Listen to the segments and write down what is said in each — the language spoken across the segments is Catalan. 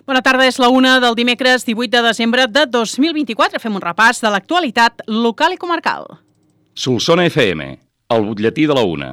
Bona tarda, és la 1 del dimecres 18 de desembre de 2024. Fem un repàs de l'actualitat local i comarcal. Solsona FM, el butlletí de la 1.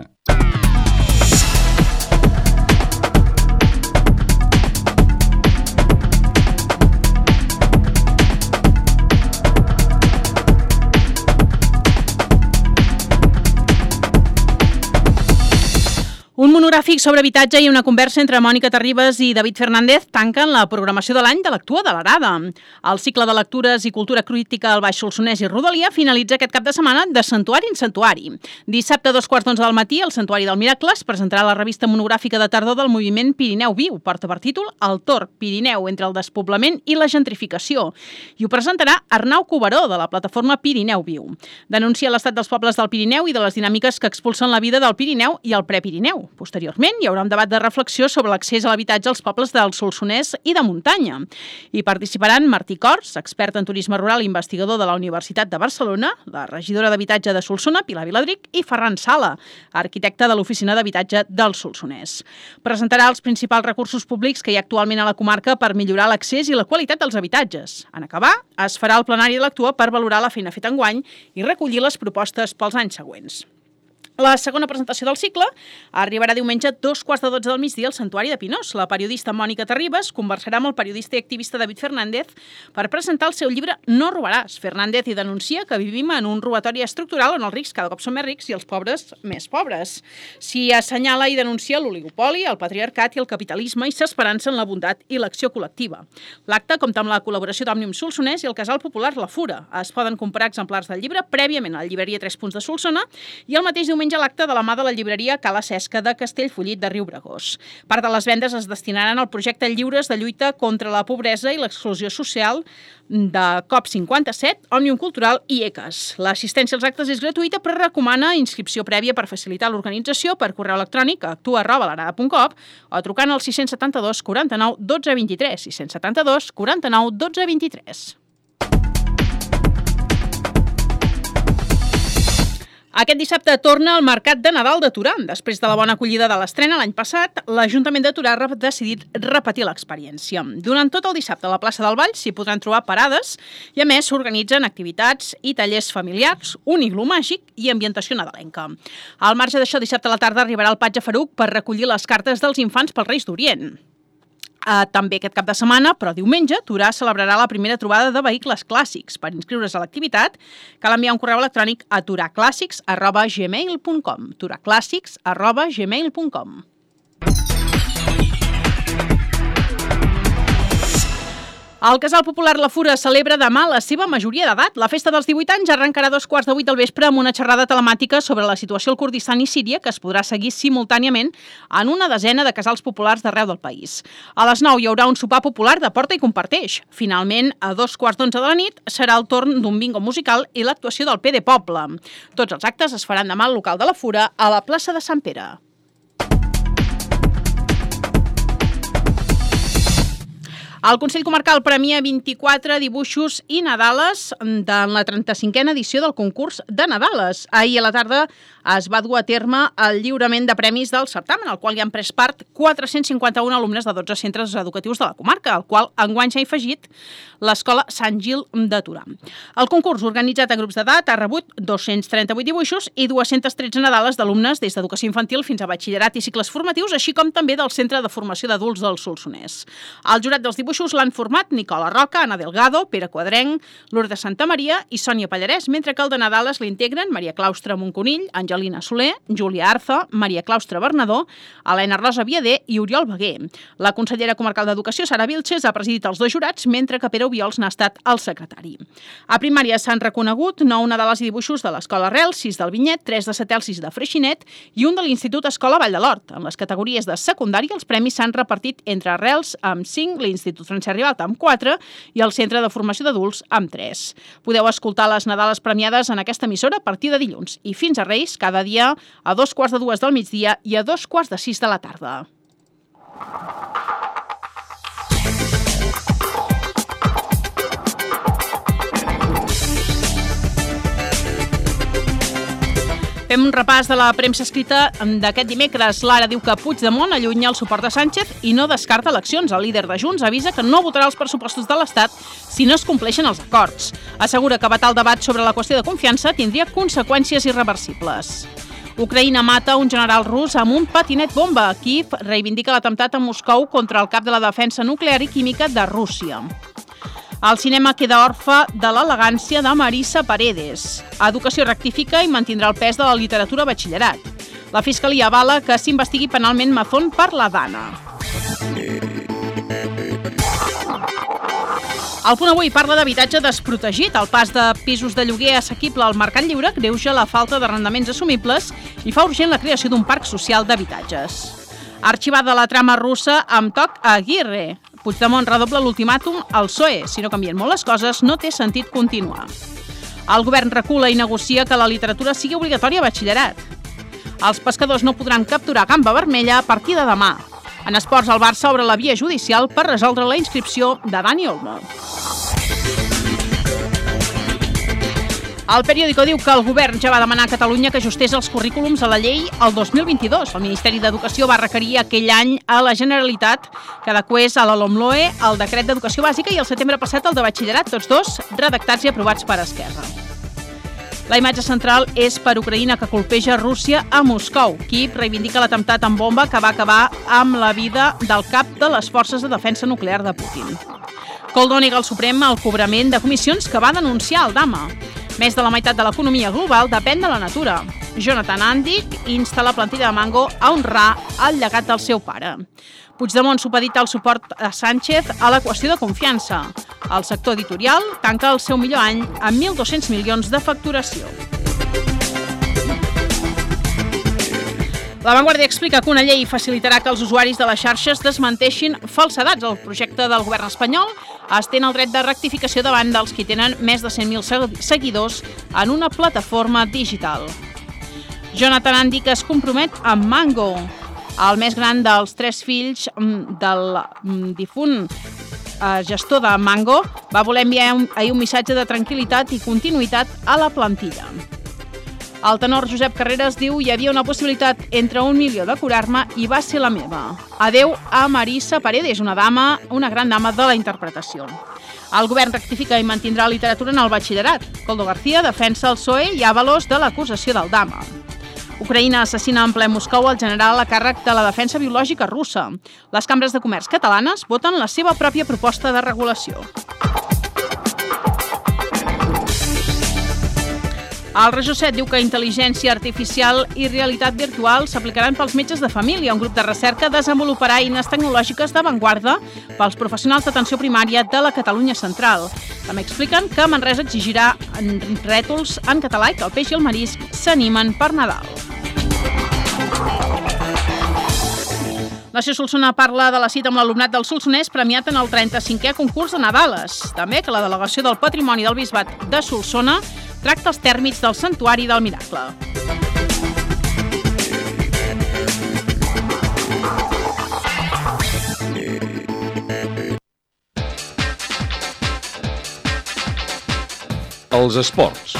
Un monogràfic sobre habitatge i una conversa entre Mònica Terribas i David Fernández tanquen la programació de l'any de l'Actua de l'Arada. El cicle de lectures i cultura crítica al Baix Solsonès i Rodalia finalitza aquest cap de setmana de santuari en santuari. Dissabte a 2:15 del matí, el Santuari del Miracles presentarà la revista monogràfica de tardor del moviment Pirineu Viu, porta per títol El Tor Pirineu entre el despoblament i la gentrificació. I ho presentarà Arnau Cuberó, de la plataforma Pirineu Viu. Denuncia l'estat dels pobles del Pirineu i de les dinàmiques que expulsen la vida del Pirineu i el prepirineu. Posteriorment, hi haurà un debat de reflexió sobre l'accés a l'habitatge als pobles del Solsonès i de muntanya. Hi participaran Martí Cors, expert en turisme rural i investigador de la Universitat de Barcelona, la regidora d'Habitatge de Solsona, Pilar Viladric, i Ferran Sala, arquitecte de l'Oficina d'Habitatge del Solsonès. Presentarà els principals recursos públics que hi ha actualment a la comarca per millorar l'accés i la qualitat dels habitatges. En acabar, es farà el plenari de l'Actua per valorar la feina feta enguany i recollir les propostes pels anys següents. La segona presentació del cicle arribarà diumenge a 2:15 del migdia al Santuari de Pinós. La periodista Mònica Terribas conversarà amb el periodista i activista David Fernández per presentar el seu llibre No robaràs. Fernández hi denuncia que vivim en un robatori estructural on els rics cada cop són més rics i els pobres més pobres. S'hi assenyala i denuncia l'oligopoli, el patriarcat i el capitalisme i s'esperança en la bondat i l'acció col·lectiva. L'acte compta amb la col·laboració d'Òmnium Solsonès i el Casal Popular La Fura. Es poden comprar exemplars del llibre prèviament a la llibreria 3 Punts de Solsona i el mateix diumenge a l'acte de la mà de la llibreria Cala Cesca de Castellfollit de Riubregós. Part de les vendes es destinaran al projecte Lliures de lluita contra la pobresa i l'exclusió social de COP57, Òmnium Cultural i ECAS. L'assistència als actes és gratuïta però recomana inscripció prèvia per facilitar l'organització per correu electrònic a actua@larada.com o trucant al 672 49 12 23, 672 49 12 23. Aquest dissabte torna al Mercat de Nadal de Torà. Després de la bona acollida de l'estrena l'any passat, l'Ajuntament de Torà ha decidit repetir l'experiència. Durant tot el dissabte a la plaça del Vall s'hi podran trobar parades i, a més, s'organitzen activitats i tallers familiars, un iglú màgic i ambientació nadalenca. Al marge d'això, dissabte a la tarda arribarà el Patge Faruc per recollir les cartes dels infants pels Reis d'Orient. També aquest cap de setmana, però diumenge, Torà celebrarà la primera trobada de vehicles clàssics. Per inscriure's a l'activitat, cal enviar un correu electrònic a toraclàssics@gmail.com toraclàssics@gmail.com. El Casal Popular La Fura celebra demà la seva majoria d'edat. La festa dels 18 anys arrencarà a 2:15 del vespre amb una xerrada telemàtica sobre la situació al Kurdistan i Síria que es podrà seguir simultàniament en una desena de casals populars d'arreu del país. A les 9 hi haurà un sopar popular de porta i comparteix. Finalment, a 2:15 de la nit serà el torn d'un bingo musical i l'actuació del PD Poble. Tots els actes es faran demà al local de La Fura a la plaça de Sant Pere. El Consell Comarcal premia 24 dibuixos i nadales en la 35a edició del concurs de Nadales. Ahir a la tarda es va dur a terme el lliurament de premis del certamen, al qual hi han pres part 451 alumnes de 12 centres educatius de la comarca, al qual enguany s'ha afegit l'Escola Sant Gil de Torà. El concurs, organitzat en grups d'edat, ha rebut 238 dibuixos i 213 nadales d'alumnes des d'educació infantil fins a batxillerat i cicles formatius, així com també del Centre de Formació d'Adults del Solsonès. El jurat dels dibuixos l'han format Nicola Roca, Anna Delgado, Pere Quadrenc, Lourdes Santamaria i Sònia Pallarès, mentre que el de Nadales l'integren Maria Claustre Monconill, Angelina Soler, Júlia Arza, Maria Claustre Bernadó, Helena Rosa Viader i Oriol Beguer. La consellera comarcal d'Educació, Sara Vilches, ha presidit els dos jurats, mentre que Pere Obiols n'ha estat el secretari. A primària s'han reconegut 9 nadales i dibuixos de l'Escola Arrel, 6 del Vinyet, 3 de Setelcis de Freixinet i un de l'Institut Escola Vall de l'Hort. En les categories de secundària, els premis s'han repartit entre Arrels amb 5, l'Institut Francesc Ribalta amb 4 i el Centre de Formació d'Adults amb 3. Podeu escoltar les nadales premiades en aquesta emissora a partir de dilluns i fins a Reis cada dia a 2:15 del migdia i a 5:45 de la tarda. Fem un repàs de la premsa escrita d'aquest dimecres. L'Ara diu que Puigdemont allunya el suport de Sánchez i no descarta eleccions. El líder de Junts avisa que no votarà els pressupostos de l'Estat si no es compleixen els acords. Assegura que vetar el debat sobre la qüestió de confiança tindria conseqüències irreversibles. Ucraïna mata un general rus amb un patinet bomba. Kíev reivindica l'atemptat a Moscou contra el cap de la defensa nuclear i química de Rússia. El cinema queda orfe de l'elegància de Marisa Paredes. Educació rectifica i mantindrà el pes de la literatura a batxillerat. La Fiscalia avala que s'investigui penalment Mazón per la Dana. El Punt Avui parla d'habitatge desprotegit. El pas de pisos de lloguer assequible al mercat lliure greuja la falta d'arrendaments assumibles i fa urgent la creació d'un parc social d'habitatges. Arxivada la trama russa amb toc a Aguirre. Puigdemont redobla l'ultimàtum al PSOE. Si no canvien molt les coses, no té sentit continuar. El govern recula i negocia que la literatura sigui obligatòria a batxillerat. Els pescadors no podran capturar gamba vermella a partir de demà. En esports, el Barça obre la via judicial per resoldre la inscripció de Dani Olmo. El periòdico diu que el govern ja va demanar a Catalunya que ajustés els currículums a la llei el 2022. El Ministeri d'Educació va requerir aquell any a la Generalitat que adequés a la LOMLOE el decret d'educació bàsica i el setembre passat el de batxillerat, tots dos redactats i aprovats per Esquerra. La imatge central és per Ucraïna, que colpeja Rússia a Moscou. Kíev reivindica l'atemptat amb bomba que va acabar amb la vida del cap de les forces de defensa nuclear de Putin. Koldo nega al Suprem el cobrament de comissions que va denunciar el Dama. Més de la meitat de l'economia global depèn de la natura. Jonathan Andic insta la plantilla de Mango a honrar el llegat del seu pare. Puigdemont supedita el suport a Sánchez a la qüestió de confiança. El sector editorial tanca el seu millor any amb 1.200 milions de facturació. La Vanguardia explica que una llei facilitarà que els usuaris de les xarxes desmenteixin falsedats. El projecte del govern espanyol estén el dret de rectificació davant dels qui tenen més de 100.000 seguidors en una plataforma digital. Jonathan Andic es compromet amb Mango. El més gran dels 3 fills del difunt gestor de Mango va voler enviar ahir un missatge de tranquil·litat i continuïtat a la plantilla. El tenor Josep Carreras diu: hi havia una possibilitat entre 1 milió de curar-me i va ser la meva. Adeu a Marisa Paredes, una gran dama de la interpretació. El govern rectifica i mantindrà literatura en el batxillerat. Koldo García defensa el PSOE i Ábalos de l'acusació del Dama. Ucraïna assassina en ple Moscou el general a càrrec de la defensa biològica russa. Les cambres de comerç catalanes voten la seva pròpia proposta de regulació. El Regió 7 diu que intel·ligència artificial i realitat virtual s'aplicaran pels metges de família. Un grup de recerca desenvoluparà eines tecnològiques d'avantguarda pels professionals d'atenció primària de la Catalunya central. També expliquen que Manresa exigirà rètols en català i que el peix i el marisc s'animen per Nadal. Nació Solsona parla de la cita amb l'alumnat del Solsonès premiat en el 35è concurs de Nadales. També que la delegació del Patrimoni del Bisbat de Solsona tracta els tèrmits del Santuari del Miracle. Els esports.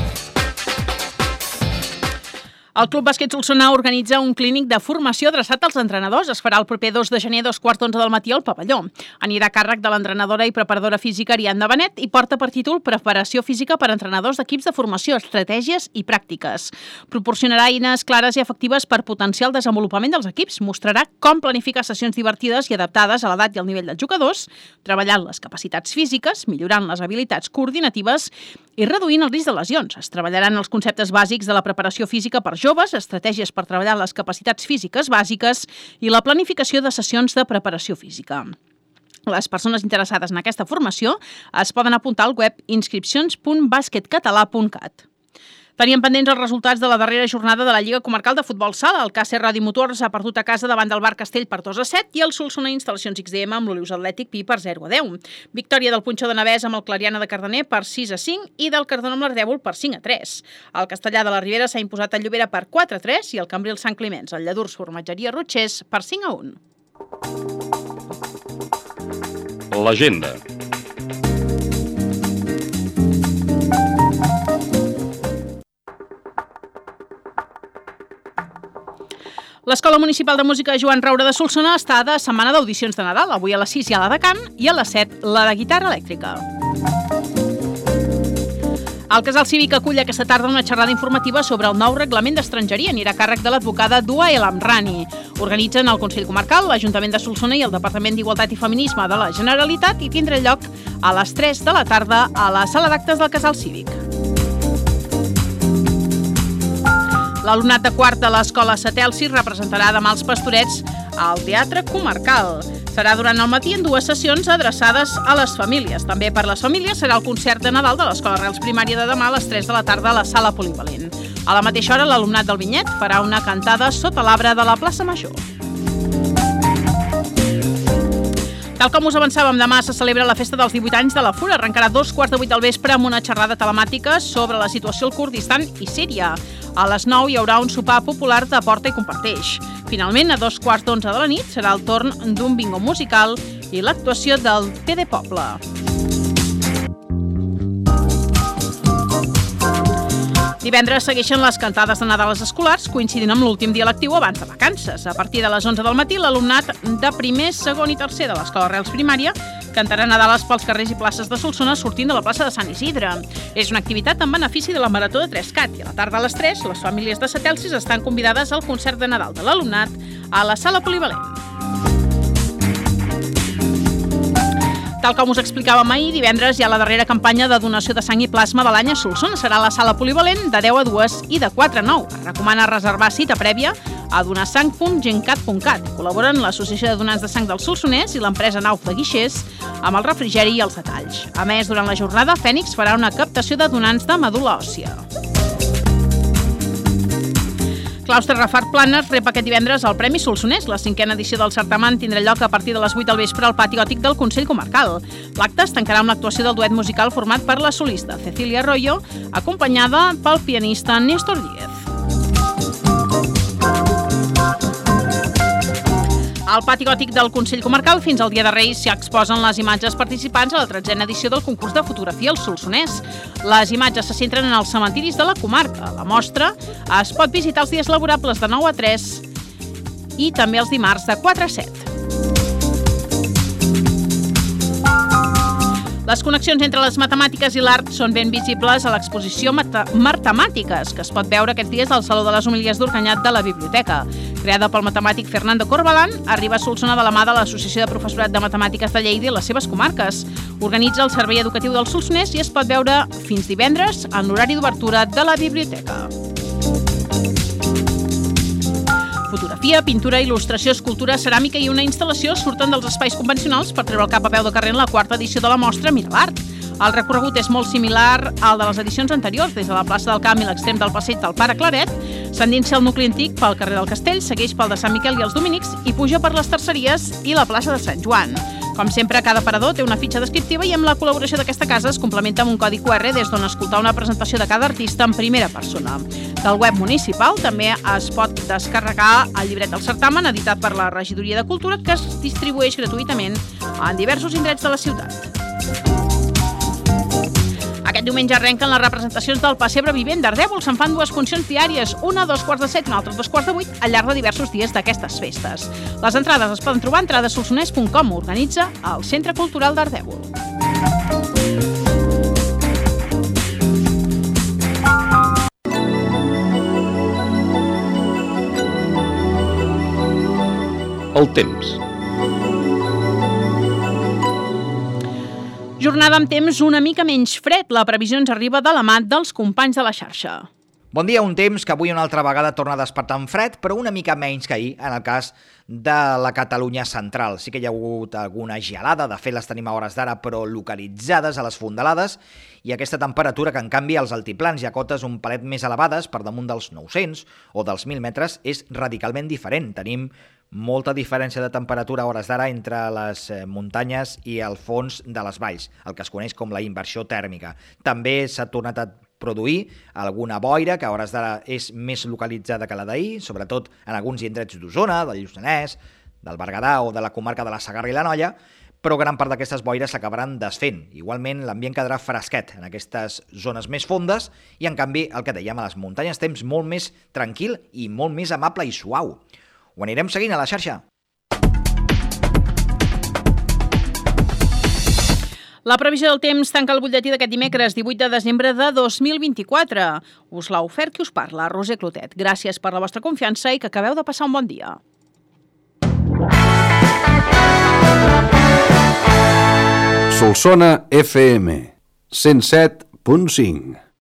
El Club Bàsquet Solsona organitza un clínic de formació adreçat als entrenadors. Es farà el proper 2 de gener a 2:15 del matí al pavelló. Anirà a càrrec de l'entrenadora i preparadora física Ariadna Benet i porta per títol Preparació física per a entrenadors d'equips de formació, estratègies i pràctiques. Proporcionarà eines clares i efectives per potenciar el desenvolupament dels equips. Mostrarà com planificar sessions divertides i adaptades a l'edat i al nivell dels jugadors, treballant les capacitats físiques, millorant les habilitats coordinatives i reduint el risc de lesions. Es treballaran els conceptes bàsics de la preparació física per joves, estratègies per treballar les capacitats físiques bàsiques i la planificació de sessions de preparació física. Les persones interessades en aquesta formació es poden apuntar al web inscripcions.basquetcatalà.cat. Tenien pendents els resultats de la darrera jornada de la Lliga Comarcal de Futbol Sala. El KC Ràdio Motors ha perdut a casa davant del Bar Castell per 2-7 i el Solsona Instal·lacions XDM amb l'Olius Atlètic Pi per 0-10. Victòria del Punxó de Navès amb el Clariana de Cardener per 6-5 i del Cardona amb l'Ardèvol per 5-3. El Castellà de la Ribera s'ha imposat al Llobera per 4-3 i el Cambril Sant Climenç, el Lladurs Formatgeria Rotxers per 5-1. L'agenda. L'Escola Municipal de Música Joan Roure de Solsona està de setmana d'audicions de Nadal. Avui a les 6 hi ha la de cant i a les 7 la de guitarra elèctrica. El Casal Cívic acull aquesta tarda una xerrada informativa sobre el nou reglament d'estrangeria. Anirà a càrrec de l'advocada Dua El Amrani. Organitzen el Consell Comarcal, l'Ajuntament de Solsona i el Departament d'Igualtat i Feminisme de la Generalitat i tindrà lloc a les 3 de la tarda a la sala d'actes del Casal Cívic. L'alumnat de quart de l'Escola Satelsi representarà demà els Pastorets al Teatre Comarcal. Serà durant el matí en 2 sessions adreçades a les famílies. També per les famílies serà el concert de Nadal de l'Escola Reals Primària de demà a les 3 de la tarda a la Sala Polivalent. A la mateixa hora, l'alumnat del Vinyet farà una cantada sota l'arbre de la plaça Major. Tal com us avançàvem, demà se celebra la festa dels 18 anys de la Fura. Arrencarà a 2:15 del vespre amb una xerrada telemàtica sobre la situació al Kurdistan i Síria. A les 9 hi haurà un sopar popular de Porta i Comparteix. Finalment, a 2:15 de la nit, serà el torn d'un bingo musical i l'actuació del Té de Poble. Divendres segueixen les cantades de Nadal escolars, coincidint amb l'últim dia lectiu abans de vacances. A partir de les 11 del matí, l'alumnat de primer, segon i tercer de l'Escola Reals Primària cantarà Nadales pels carrers i places de Solsona sortint de la plaça de Sant Isidre. És una activitat en benefici de la Marató de 3CAT i a la tarda a les 3 les famílies de Satelsis estan convidades al concert de Nadal de l'alumnat a la Sala Polivalent. Tal com us explicàvem ahir, divendres hi ha la darrera campanya de donació de sang i plasma de l'any a Solsona. Serà a la Sala Polivalent de 10 a 2 i de 4 a 9. Es recomana reservar cita prèvia a donarsang.gencat.cat. Col·laboren l'Associació de Donants de Sang del Solsonès i l'empresa Nauf de Guixers amb el refrigeri i els detalls. A més, durant la jornada, Fènix farà una captació de donants de medul·la òssia. Claustre Rafart Planes rep aquest divendres el Premi Solsonès. La 5a edició del certamen tindrà lloc a partir de les 8 del vespre al pati gòtic del Consell Comarcal. L'acte es tancarà amb l'actuació del duet musical format per la solista Cecilia Arroyo, acompanyada pel pianista Néstor Díez. Al pati gòtic del Consell Comarcal fins al dia de Reis s'hi exposen les imatges participants a la 13a edició del concurs de fotografia al Solsonès. Les imatges se centren en els cementiris de la comarca. La mostra es pot visitar els dies laborables de 9 a 3 i també els dimarts de 4 a 7. Les connexions entre les matemàtiques i l'art són ben visibles a l'exposició Martemàtiques, que es pot veure aquests dies al Saló de les Homilies d'Orcanyat de la Biblioteca. Creada pel matemàtic Fernando Corbalán, arriba a Solsona de la mà de l'Associació de Professorat de Matemàtiques de Lleida i les seves comarques. Organitza el Servei Educatiu del Solsonès i es pot veure fins divendres en l'horari d'obertura de la biblioteca. Fotografia, pintura, il·lustració, escultura, ceràmica i una instal·lació surten dels espais convencionals per treure el cap a peu de carrer en la 4a edició de la mostra Mira l'Art. El recorregut és molt similar al de les edicions anteriors. Des de la plaça del Camp i l'extrem del passeig del Pare Claret, s'endinsa el nucli antic pel carrer del Castell, segueix pel de Sant Miquel i els Dominics i puja per les Terceries i la plaça de Sant Joan. Com sempre, cada parador té una fitxa descriptiva i amb la col·laboració d'aquesta casa es complementa amb un codi QR des d'on escoltar una presentació de cada artista en primera persona. Del web municipal també es pot descarregar el llibret del certamen editat per la Regidoria de Cultura que es distribueix gratuïtament en diversos indrets de la ciutat. Aquest diumenge arrenquen les representacions del Pessebre Vivent d'Ardèvol. Se'n fan 2 funcions diàries, una a 7:15 i una altra a 8:15 al llarg de diversos dies d'aquestes festes. Les entrades es poden trobar a entradesolsonès.com. Organitza el Centre Cultural d'Ardèvol. El temps. Jornada amb temps una mica menys fred. La previsió ens arriba de la mà dels companys de la xarxa. Bon dia, un temps que avui una altra vegada torna a despertar en fred, però una mica menys que ahir en el cas de la Catalunya central. Sí que hi ha hagut alguna gelada, de fet les tenim a hores d'ara, però localitzades a les fondalades, i aquesta temperatura que en canvi als altiplans i a cotes un palet més elevades, per damunt dels 900 o dels 1.000 metres, és radicalment diferent. Tenim molta diferència de temperatura a hores d'ara entre les muntanyes i el fons de les valls, el que es coneix com la inversió tèrmica. També s'ha tornat a produir alguna boira, que a hores d'ara és més localitzada que la d'ahir, sobretot en alguns indrets d'Osona, del Lluçanès, del Berguedà o de la comarca de la Segarra i l'Anoia, però gran part d'aquestes boires s'acabaran desfent. Igualment, l'ambient quedarà fresquet en aquestes zones més fondes i, en canvi, el que dèiem a les muntanyes, temps molt més tranquil i molt més amable i suau. Ho anirem seguint a la xarxa. La previsió del temps tanca el butlletí d'aquest dimecres 18 de desembre de 2024. Us l'ha ofert qui us parla, Roser Clotet. Gràcies per la vostra confiança i que acabeu de passar un bon dia. Solsona FM 107.5